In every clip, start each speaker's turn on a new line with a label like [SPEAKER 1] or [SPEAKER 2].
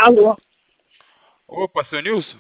[SPEAKER 1] Alô?
[SPEAKER 2] Opa, seu Nilson?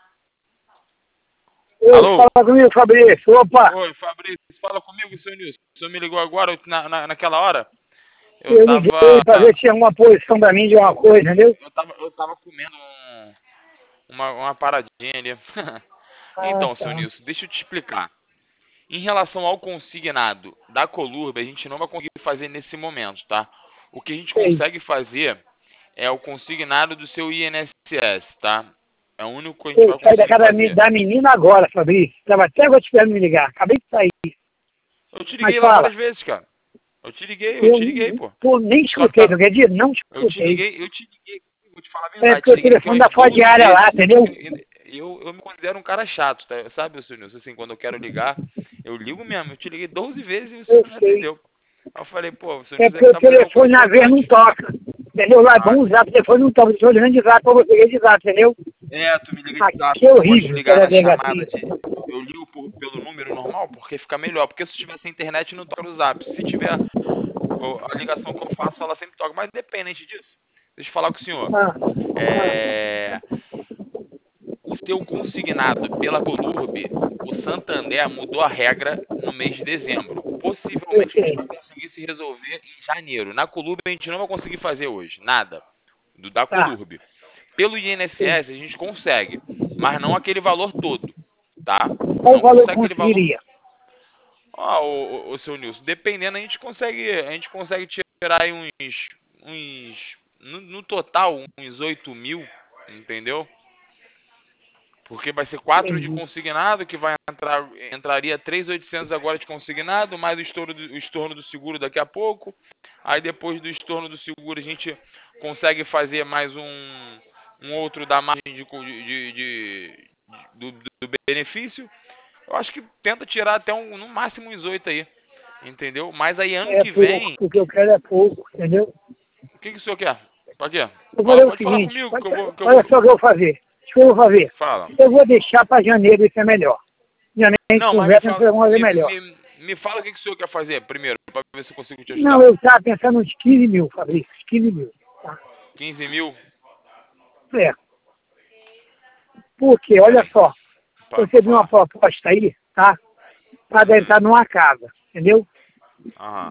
[SPEAKER 1] Oi,
[SPEAKER 2] Alô?
[SPEAKER 1] fala comigo, Fabrício. Opa,
[SPEAKER 2] Oi, Fabrício, fala comigo, seu Nilson. O senhor me ligou agora, naquela hora? Eu
[SPEAKER 1] eu liguei
[SPEAKER 2] tava.
[SPEAKER 1] pra ver se tinha alguma posição pra mim de uma coisa, entendeu?
[SPEAKER 2] Eu tava comendo uma paradinha ali.
[SPEAKER 1] Ah,
[SPEAKER 2] Então, seu
[SPEAKER 1] tá.
[SPEAKER 2] Nilson, deixa eu te explicar. Em relação ao consignado da Colurb, a gente não vai conseguir fazer nesse momento, tá? O que a gente
[SPEAKER 1] Sei.
[SPEAKER 2] consegue fazer é o consignado do seu INSS, tá? É o único que a gente
[SPEAKER 1] Eu
[SPEAKER 2] vai
[SPEAKER 1] saí da
[SPEAKER 2] conseguir
[SPEAKER 1] casa
[SPEAKER 2] fazer.
[SPEAKER 1] da menina agora, Fabrício. Tava até agora esperando me ligar. Acabei de sair.
[SPEAKER 2] Eu te
[SPEAKER 1] Mas
[SPEAKER 2] liguei lá
[SPEAKER 1] fala,
[SPEAKER 2] várias vezes, cara. Eu
[SPEAKER 1] eu
[SPEAKER 2] te liguei, pô.
[SPEAKER 1] nem
[SPEAKER 2] Só que
[SPEAKER 1] escutei,
[SPEAKER 2] tá.
[SPEAKER 1] não quer dizer? Não escutei.
[SPEAKER 2] Eu te liguei, vou te falar a
[SPEAKER 1] É
[SPEAKER 2] verdade,
[SPEAKER 1] porque
[SPEAKER 2] te
[SPEAKER 1] o
[SPEAKER 2] liguei aqui
[SPEAKER 1] telefone
[SPEAKER 2] umas
[SPEAKER 1] da fora de
[SPEAKER 2] 12
[SPEAKER 1] área lá,
[SPEAKER 2] vezes.
[SPEAKER 1] entendeu?
[SPEAKER 2] Eu me considero um cara chato, tá? Sabe, seu Nilson, assim, quando eu quero ligar, eu ligo mesmo. Eu te liguei 12 vezes e você
[SPEAKER 1] Eu
[SPEAKER 2] não me
[SPEAKER 1] sei.
[SPEAKER 2] atendeu. Aí eu falei, pô, o seu
[SPEAKER 1] É
[SPEAKER 2] Nilson
[SPEAKER 1] porque
[SPEAKER 2] deve
[SPEAKER 1] o
[SPEAKER 2] estar fazendo uma coisa
[SPEAKER 1] telefone na vez não
[SPEAKER 2] importante.
[SPEAKER 1] toca. Entendeu? Lá é
[SPEAKER 2] Ah,
[SPEAKER 1] bom usar o telefone não toca. Estou ligando de zap pra você ligar de zap, entendeu?
[SPEAKER 2] tu me liga de zap,
[SPEAKER 1] Aqui é
[SPEAKER 2] eu gosto de
[SPEAKER 1] horrível,
[SPEAKER 2] ligar
[SPEAKER 1] pela
[SPEAKER 2] na chamada
[SPEAKER 1] delegacia.
[SPEAKER 2] de. Eu ligo pelo número normal porque fica melhor. Porque se tiver sem internet, não toca no zap. Se tiver a ligação que eu faço, ela sempre toca. Mas independente disso, deixa eu falar com o senhor.
[SPEAKER 1] Ah,
[SPEAKER 2] É. O seu consignado pela Colurb, o Santander mudou a regra no mês de dezembro.
[SPEAKER 1] eu
[SPEAKER 2] Possivelmente a gente
[SPEAKER 1] sei.
[SPEAKER 2] vai conseguir se resolver em janeiro. Na Colurb a gente não vai conseguir fazer hoje, nada. Da
[SPEAKER 1] Tá,
[SPEAKER 2] Colurb. Pelo
[SPEAKER 1] sei.
[SPEAKER 2] INSS a gente consegue, mas não aquele valor todo, tá?
[SPEAKER 1] Qual o
[SPEAKER 2] Não
[SPEAKER 1] valor
[SPEAKER 2] consegue aquele valor.
[SPEAKER 1] conseguiria?
[SPEAKER 2] O seu Nilson, dependendo a gente consegue tirar aí no total uns 8 mil, entendeu? Porque vai ser 4 de
[SPEAKER 1] Entendi.
[SPEAKER 2] consignado, que entraria 3.800 agora de consignado, mais o estorno do seguro daqui a pouco. Aí depois do estorno do seguro a gente consegue fazer mais um outro da margem do benefício. Eu acho que tenta tirar até no máximo uns 8 aí, entendeu? Mas aí ano
[SPEAKER 1] É
[SPEAKER 2] que
[SPEAKER 1] pouco,
[SPEAKER 2] vem,
[SPEAKER 1] o que eu quero é pouco, entendeu?
[SPEAKER 2] o que o senhor quer? Pode ir.
[SPEAKER 1] Eu vou fazer o
[SPEAKER 2] Pode falar
[SPEAKER 1] seguinte,
[SPEAKER 2] comigo que eu
[SPEAKER 1] olha
[SPEAKER 2] vou.
[SPEAKER 1] só o que eu vou fazer. O que eu vou fazer?
[SPEAKER 2] Fala.
[SPEAKER 1] Eu vou deixar para janeiro, isso é melhor. Janeiro a gente
[SPEAKER 2] Não, mas me
[SPEAKER 1] conversa,
[SPEAKER 2] fala,
[SPEAKER 1] vamos fazer melhor.
[SPEAKER 2] me fala o que o senhor quer fazer primeiro, para ver se eu consigo te
[SPEAKER 1] Não,
[SPEAKER 2] ajudar.
[SPEAKER 1] eu estava pensando uns 15 mil, Fabrício, 15 mil. Tá?
[SPEAKER 2] 15 mil?
[SPEAKER 1] É, porque, olha
[SPEAKER 2] Peraí.
[SPEAKER 1] só,
[SPEAKER 2] Pra
[SPEAKER 1] você viu uma
[SPEAKER 2] falar.
[SPEAKER 1] proposta aí, tá? Para entrar numa casa, entendeu?
[SPEAKER 2] Aham.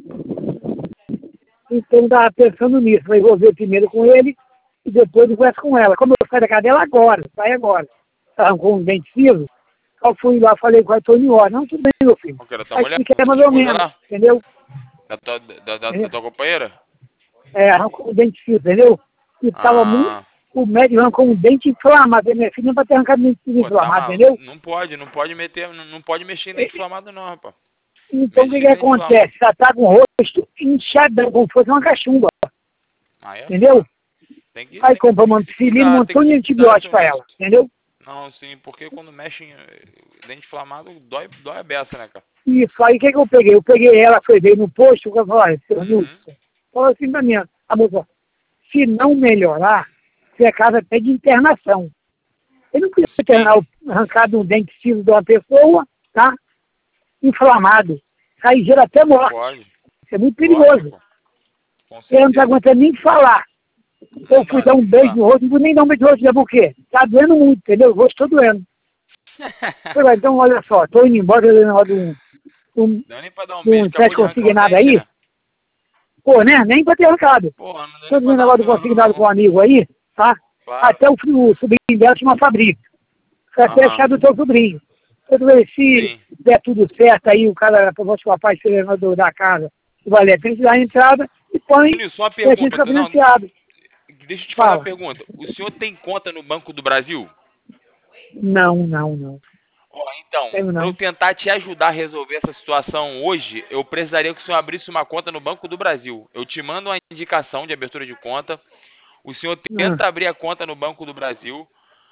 [SPEAKER 1] Então eu estava pensando nisso, vou envolver primeiro com ele e depois eu converso com ela. Como eu saio da casa dela agora, sai agora. Estava com um dente fiso, eu fui lá, falei com a Tony Ó, não, tudo bem, meu filho.
[SPEAKER 2] Qual que era a tua
[SPEAKER 1] Aí
[SPEAKER 2] mulher?
[SPEAKER 1] expliquei
[SPEAKER 2] Tua
[SPEAKER 1] mais ou
[SPEAKER 2] esposa
[SPEAKER 1] menos,
[SPEAKER 2] lá?
[SPEAKER 1] entendeu?
[SPEAKER 2] Da tua companheira?
[SPEAKER 1] É, arrancou o dente fiso, entendeu? E estava muito,
[SPEAKER 2] Ah.
[SPEAKER 1] o médico arrancou um dente inflamado, e minha filha não para ter arrancado dente fiso
[SPEAKER 2] Pô, tá
[SPEAKER 1] inflamado,
[SPEAKER 2] maluco.
[SPEAKER 1] entendeu?
[SPEAKER 2] Não pode meter, não pode mexer em dente inflamado não, rapaz.
[SPEAKER 1] Então o que
[SPEAKER 2] Mexer
[SPEAKER 1] que
[SPEAKER 2] em dente inflamado.
[SPEAKER 1] acontece? Ela está com o rosto inchadão, como se fosse uma cachumba,
[SPEAKER 2] Aí é
[SPEAKER 1] entendeu?
[SPEAKER 2] foda.
[SPEAKER 1] Aí comprou uma
[SPEAKER 2] Tem que se
[SPEAKER 1] ampicilina, um
[SPEAKER 2] cuidar, tem
[SPEAKER 1] montão
[SPEAKER 2] que
[SPEAKER 1] de
[SPEAKER 2] se cuidar,
[SPEAKER 1] antibiótico
[SPEAKER 2] seu
[SPEAKER 1] para
[SPEAKER 2] Nilson.
[SPEAKER 1] ela, entendeu?
[SPEAKER 2] Não, sim, porque quando mexe em dente inflamado, dói a beça, né, cara?
[SPEAKER 1] Isso, aí o que eu peguei? Eu peguei ela, foi veio no posto, eu falei, olha, seu
[SPEAKER 2] Uhum.
[SPEAKER 1] Nilson, falou assim pra mim, a moça, se não melhorar, você é casa até de internação. Ele não podia
[SPEAKER 2] Sim,
[SPEAKER 1] internar arrancado um dente fiso de uma pessoa, tá? Inflamado. Aí gera até
[SPEAKER 2] não
[SPEAKER 1] morte.
[SPEAKER 2] pode.
[SPEAKER 1] Isso é muito perigoso.
[SPEAKER 2] Lógico, com
[SPEAKER 1] Ele não tá
[SPEAKER 2] certeza.
[SPEAKER 1] aguentando nem falar. Eu
[SPEAKER 2] Não
[SPEAKER 1] fui
[SPEAKER 2] dá,
[SPEAKER 1] dar um
[SPEAKER 2] não
[SPEAKER 1] beijo
[SPEAKER 2] dá.
[SPEAKER 1] no rosto, não vou nem dar um beijo no rosto, sabe por quê? Tá doendo muito, entendeu? O rosto tá doendo. Falei, então, olha só, tô indo embora, eu negócio um,
[SPEAKER 2] Deu nem pra dar um
[SPEAKER 1] de
[SPEAKER 2] beijo,
[SPEAKER 1] um teste
[SPEAKER 2] acabou de arrancar um
[SPEAKER 1] consignado
[SPEAKER 2] dente,
[SPEAKER 1] aí.
[SPEAKER 2] né?
[SPEAKER 1] Pô, né? Nem pra ter arrancado.
[SPEAKER 2] Porra, não deu nem
[SPEAKER 1] Todo
[SPEAKER 2] pra
[SPEAKER 1] mundo
[SPEAKER 2] dar
[SPEAKER 1] negócio do consignado com um
[SPEAKER 2] não.
[SPEAKER 1] amigo aí, tá?
[SPEAKER 2] Claro.
[SPEAKER 1] Até o sobrinho dela tinha uma fábrica. Foi até
[SPEAKER 2] Aham.
[SPEAKER 1] achar do teu sobrinho. Eu falei, se
[SPEAKER 2] Sim.
[SPEAKER 1] der tudo certo aí, o cara, o papai serenador da casa, o Valério, dá a entrada e põe
[SPEAKER 2] Nilson, só uma
[SPEAKER 1] e a gente fica
[SPEAKER 2] pergunta. Não,
[SPEAKER 1] financiado.
[SPEAKER 2] deixa eu te fazer uma
[SPEAKER 1] Fala.
[SPEAKER 2] pergunta. O senhor tem conta no Banco do Brasil?
[SPEAKER 1] Não, não, não.
[SPEAKER 2] Ó, então,
[SPEAKER 1] Tenho
[SPEAKER 2] para eu
[SPEAKER 1] não.
[SPEAKER 2] tentar te ajudar a resolver essa situação hoje, eu precisaria que o senhor abrisse uma conta no Banco do Brasil. Eu te mando uma indicação de abertura de conta. O senhor
[SPEAKER 1] Ah,
[SPEAKER 2] tenta abrir a conta no Banco do Brasil.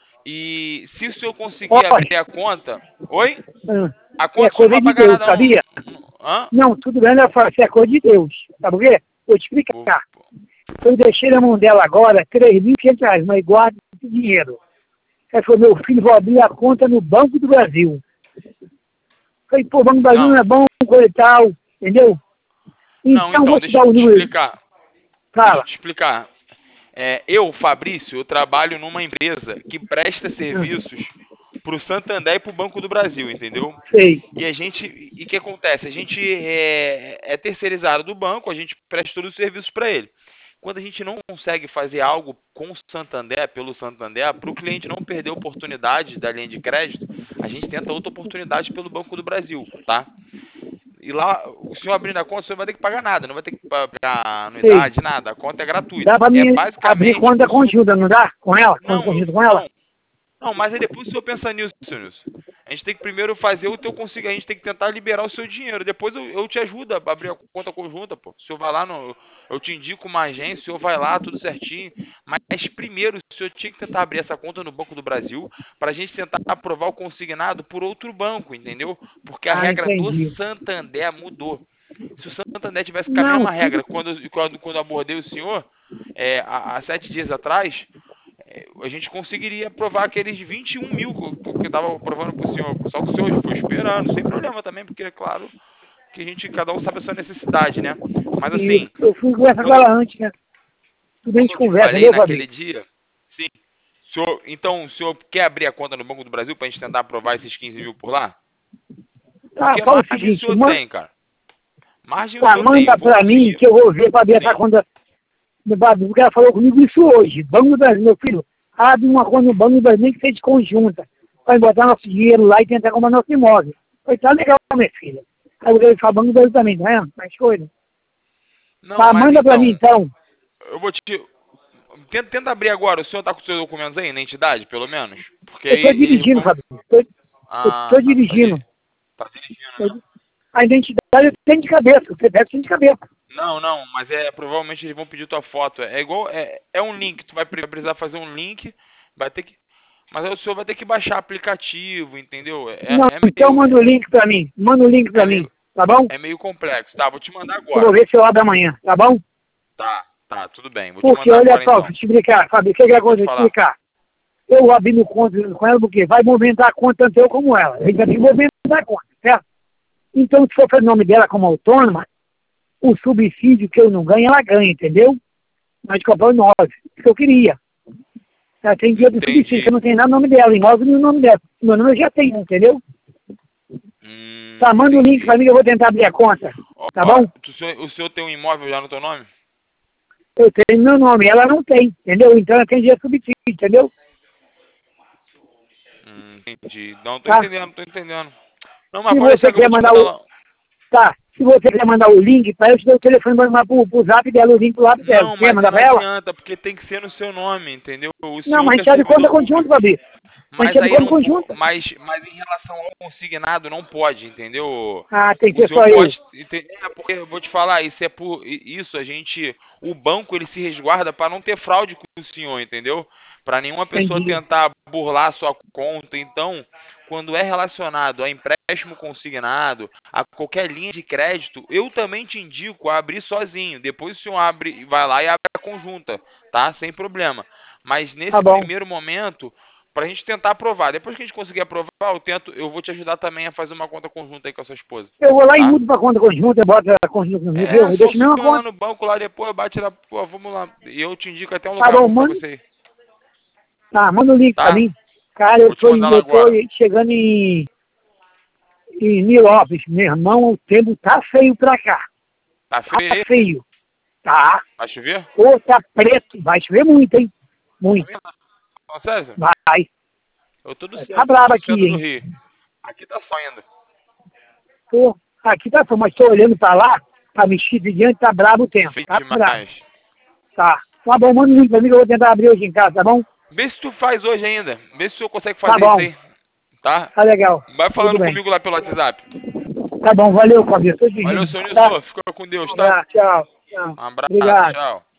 [SPEAKER 2] E se o senhor conseguir
[SPEAKER 1] olha,
[SPEAKER 2] abrir a conta. Oi?
[SPEAKER 1] ah,
[SPEAKER 2] A
[SPEAKER 1] é
[SPEAKER 2] conta o senhor não
[SPEAKER 1] coisa
[SPEAKER 2] vai
[SPEAKER 1] de
[SPEAKER 2] pagar
[SPEAKER 1] Deus,
[SPEAKER 2] nada, não.
[SPEAKER 1] sabia?
[SPEAKER 2] Hã?
[SPEAKER 1] Não, tudo bem, ela fala assim, é coisa de Deus. Sabe por quê? Vou te
[SPEAKER 2] Pô,
[SPEAKER 1] explicar.
[SPEAKER 2] pô.
[SPEAKER 1] Eu deixei na mão dela agora R$ 3.500, mas guarda esse dinheiro. Aí falou, meu filho, vou abrir a conta no Banco do Brasil. Falei, pô, o Banco do Brasil não
[SPEAKER 2] Não,
[SPEAKER 1] é bom, coisa e tal, entendeu?
[SPEAKER 2] não,
[SPEAKER 1] Então,
[SPEAKER 2] então,
[SPEAKER 1] vou te
[SPEAKER 2] deixa
[SPEAKER 1] dar
[SPEAKER 2] eu
[SPEAKER 1] o
[SPEAKER 2] te
[SPEAKER 1] número.
[SPEAKER 2] explicar. Deixa eu
[SPEAKER 1] Fala.
[SPEAKER 2] te explicar. Eu, Fabrício, eu trabalho numa empresa que presta serviços para o Santander e para o Banco do Brasil, entendeu?
[SPEAKER 1] Sei.
[SPEAKER 2] E o que acontece? A gente é terceirizado do banco, a gente presta todos os serviços para ele. Quando a gente não consegue fazer algo com o Santander, pelo Santander, para o cliente não perder a oportunidade da linha de crédito, a gente tenta outra oportunidade pelo Banco do Brasil, tá? E lá, o senhor abrindo a conta, o senhor vai ter que pagar nada, não vai ter que pagar
[SPEAKER 1] Sei.
[SPEAKER 2] anuidade, nada. A conta é gratuita.
[SPEAKER 1] Dá pra
[SPEAKER 2] É
[SPEAKER 1] mim abrir
[SPEAKER 2] basicamente
[SPEAKER 1] conta conjunta, não dá? Com ela? Conta
[SPEAKER 2] não,
[SPEAKER 1] conjunta com ela?
[SPEAKER 2] não, mas aí depois o senhor pensa nisso, senhor Nilson. A gente tem que primeiro fazer o teu consigo, a gente tem que tentar liberar o seu dinheiro. Depois eu te ajudo a abrir a conta conjunta, pô. O senhor vai lá, eu te indico uma agência, o senhor vai lá, tudo certinho. Mas primeiro o senhor tinha que tentar abrir essa conta no Banco do Brasil para a gente tentar aprovar o consignado por outro banco, entendeu? Porque a
[SPEAKER 1] Ah,
[SPEAKER 2] regra do
[SPEAKER 1] entendi.
[SPEAKER 2] Santander mudou. Se o Santander tivesse com a
[SPEAKER 1] Não,
[SPEAKER 2] mesma
[SPEAKER 1] tudo...
[SPEAKER 2] regra quando abordei o senhor, há 7 dias atrás, a gente conseguiria aprovar aqueles 21 mil que estava aprovando para o senhor. Só que o senhor foi esperando, sem problema também, porque é claro que cada um sabe a sua necessidade, né? Mas
[SPEAKER 1] Isso.
[SPEAKER 2] assim,
[SPEAKER 1] Eu fui conversar com
[SPEAKER 2] quando,
[SPEAKER 1] ela antes, né? Tudo a
[SPEAKER 2] quando
[SPEAKER 1] gente
[SPEAKER 2] eu te
[SPEAKER 1] conversa,
[SPEAKER 2] falei
[SPEAKER 1] entendeu,
[SPEAKER 2] naquele
[SPEAKER 1] Fabrício?
[SPEAKER 2] dia, sim, então o senhor quer abrir a conta no Banco do Brasil para a gente tentar aprovar esses 15 mil por lá?
[SPEAKER 1] Ah,
[SPEAKER 2] Porque
[SPEAKER 1] fala o
[SPEAKER 2] margem o
[SPEAKER 1] seguinte,
[SPEAKER 2] senhor tem, cara. Margem o
[SPEAKER 1] tá,
[SPEAKER 2] senhor tem,
[SPEAKER 1] manda
[SPEAKER 2] eu vou
[SPEAKER 1] pra mim
[SPEAKER 2] conseguir.
[SPEAKER 1] que eu vou ver pra abrir essa
[SPEAKER 2] Sim.
[SPEAKER 1] conta no Badu, porque ela falou comigo isso hoje. Banco do Brasil, meu filho, abre uma conta no Banco do Brasil, nem que seja conjunta. Vai botar nosso dinheiro lá e tentar comprar nosso imóvel. Foi tá legal, minha filha. Aí eu vou falar Banco do Brasil também, tá vendo? Mais coisa.
[SPEAKER 2] Não,
[SPEAKER 1] Tá,
[SPEAKER 2] mas
[SPEAKER 1] manda pra mim
[SPEAKER 2] então,
[SPEAKER 1] então.
[SPEAKER 2] eu vou te. Tenta abrir agora. O senhor tá com os seus documentos aí, na entidade, pelo menos? Porque
[SPEAKER 1] Eu
[SPEAKER 2] aí
[SPEAKER 1] tô
[SPEAKER 2] eles
[SPEAKER 1] dirigindo,
[SPEAKER 2] vão.
[SPEAKER 1] Fabrício. Eu tô
[SPEAKER 2] Tá,
[SPEAKER 1] dirigindo.
[SPEAKER 2] tá dirigindo, né?
[SPEAKER 1] Eu- A identidade eu tenho de cabeça, o CPF eu tenho de cabeça.
[SPEAKER 2] Não, mas provavelmente eles vão pedir tua foto. É igual, é um link, tu vai precisar fazer um link, vai ter que, mas aí o senhor vai ter que baixar aplicativo, entendeu?
[SPEAKER 1] Não, então manda o link pra mim. Manda o link pra
[SPEAKER 2] É
[SPEAKER 1] mim,
[SPEAKER 2] meio,
[SPEAKER 1] tá bom?
[SPEAKER 2] é meio complexo. Tá, vou te mandar
[SPEAKER 1] Eu vou
[SPEAKER 2] agora.
[SPEAKER 1] ver se eu abro amanhã, tá bom?
[SPEAKER 2] Tá, tudo bem. Vou te
[SPEAKER 1] Porque
[SPEAKER 2] mandar
[SPEAKER 1] olha
[SPEAKER 2] agora
[SPEAKER 1] só, deixa
[SPEAKER 2] então.
[SPEAKER 1] eu te explicar, Fábio, o que é que
[SPEAKER 2] Pode
[SPEAKER 1] eu te
[SPEAKER 2] falar.
[SPEAKER 1] explicar? Eu abrindo conta com ela porque vai movimentar a conta tanto eu como ela. A gente vai ter que movimentar a conta, certo? Então, se for para o nome dela como autônoma, o subsídio que eu não ganho, ela ganha, entendeu? Mas comprou 9, que eu queria. Ela tem dia do subsídio, que eu
[SPEAKER 2] Entendi.
[SPEAKER 1] não tenho nada no nome dela, imóvel no nome dela. Meu nome eu já tenho, entendeu? Tá, manda o link
[SPEAKER 2] Entendi.
[SPEAKER 1] pra mim que eu vou tentar abrir a conta, tá
[SPEAKER 2] Ó,
[SPEAKER 1] bom?
[SPEAKER 2] o senhor tem um imóvel já no teu nome?
[SPEAKER 1] Eu tenho meu nome, ela não tem, entendeu? Então ela tem dia de subsídio, entendeu?
[SPEAKER 2] Entendi. Não, tô
[SPEAKER 1] Tá?
[SPEAKER 2] entendendo, tô entendendo. Não, mas
[SPEAKER 1] Se
[SPEAKER 2] pode
[SPEAKER 1] você
[SPEAKER 2] deixar que eu
[SPEAKER 1] quer
[SPEAKER 2] vou te
[SPEAKER 1] mandar
[SPEAKER 2] mandar
[SPEAKER 1] o,
[SPEAKER 2] lá.
[SPEAKER 1] Tá, se você quiser mandar o link para eu te dar o telefone para mandar pro zap dela, o link pro zap dela.
[SPEAKER 2] Não,
[SPEAKER 1] Quer
[SPEAKER 2] mas
[SPEAKER 1] mandar
[SPEAKER 2] não
[SPEAKER 1] para ela?
[SPEAKER 2] adianta, porque tem que ser no seu nome, entendeu? O
[SPEAKER 1] Não,
[SPEAKER 2] senhor
[SPEAKER 1] mas a
[SPEAKER 2] que é
[SPEAKER 1] gente abre conta
[SPEAKER 2] servidor
[SPEAKER 1] conjunta,
[SPEAKER 2] público.
[SPEAKER 1] Fabi. A gente
[SPEAKER 2] Mas
[SPEAKER 1] abre
[SPEAKER 2] aí
[SPEAKER 1] conta
[SPEAKER 2] não,
[SPEAKER 1] conjunta.
[SPEAKER 2] mas em relação ao consignado não pode, entendeu?
[SPEAKER 1] Ah, tem que
[SPEAKER 2] O
[SPEAKER 1] ser
[SPEAKER 2] senhor
[SPEAKER 1] só eu.
[SPEAKER 2] pode, porque eu vou te falar, isso a gente, o banco ele se resguarda para não ter fraude com o senhor, entendeu? Para nenhuma pessoa
[SPEAKER 1] Entendi.
[SPEAKER 2] tentar burlar a sua conta. Então, quando é relacionado a empréstimo consignado, a qualquer linha de crédito, eu também te indico a abrir sozinho. Depois o senhor abre, vai lá e abre a conjunta, tá? Sem problema. Mas
[SPEAKER 1] Tá
[SPEAKER 2] nesse
[SPEAKER 1] bom.
[SPEAKER 2] primeiro momento, para a gente tentar aprovar. Depois que a gente conseguir aprovar, eu vou te ajudar também a fazer uma conta conjunta aí com a sua esposa,
[SPEAKER 1] Eu vou lá e
[SPEAKER 2] tá?
[SPEAKER 1] mudo para conta conjunta, boto a conjunta no meu, eu
[SPEAKER 2] Só
[SPEAKER 1] deixo a
[SPEAKER 2] se
[SPEAKER 1] mesma
[SPEAKER 2] for lá
[SPEAKER 1] conta.
[SPEAKER 2] no banco lá depois, bate lá, pô, vamos lá. E eu te indico até um
[SPEAKER 1] Tá
[SPEAKER 2] lugar
[SPEAKER 1] bom,
[SPEAKER 2] bom para
[SPEAKER 1] manda.
[SPEAKER 2] você ir,
[SPEAKER 1] Tá, manda o link para
[SPEAKER 2] tá?
[SPEAKER 1] mim. Cara,
[SPEAKER 2] Vou te mandar lá
[SPEAKER 1] eu tô
[SPEAKER 2] agora.
[SPEAKER 1] chegando em Nilópolis. Meu irmão, o tempo tá feio pra cá.
[SPEAKER 2] Tá
[SPEAKER 1] Tá
[SPEAKER 2] feio aí?
[SPEAKER 1] feio. Tá.
[SPEAKER 2] Vai chover?
[SPEAKER 1] Pô, tá preto. Vai chover muito, hein? Muito.
[SPEAKER 2] Não, sério?
[SPEAKER 1] Vai.
[SPEAKER 2] Eu tô
[SPEAKER 1] Tá
[SPEAKER 2] do
[SPEAKER 1] brabo aqui,
[SPEAKER 2] centro do
[SPEAKER 1] hein?
[SPEAKER 2] Rio. Aqui tá só ainda.
[SPEAKER 1] Pô, aqui tá, mas tô olhando pra lá, pra mexer de diante, tá brabo o tempo.
[SPEAKER 2] Feio
[SPEAKER 1] Tá brabo.
[SPEAKER 2] demais.
[SPEAKER 1] Tá. Tá bom, manda um link pra mim que eu vou tentar abrir hoje em casa, tá bom?
[SPEAKER 2] Vê se tu faz hoje ainda. Vê se o senhor consegue
[SPEAKER 1] Tá
[SPEAKER 2] fazer isso
[SPEAKER 1] bom.
[SPEAKER 2] aí, tá?
[SPEAKER 1] Tá legal.
[SPEAKER 2] Vai
[SPEAKER 1] Tudo
[SPEAKER 2] falando
[SPEAKER 1] bem.
[SPEAKER 2] comigo lá pelo WhatsApp.
[SPEAKER 1] Tá bom, valeu, Fabio. Tô dirigindo.
[SPEAKER 2] Valeu, seu
[SPEAKER 1] Tá?
[SPEAKER 2] Nilson. Fica com Deus,
[SPEAKER 1] Um
[SPEAKER 2] tá?
[SPEAKER 1] abraço, tchau. Tchau.
[SPEAKER 2] Um abraço,
[SPEAKER 1] Obrigado.
[SPEAKER 2] tchau.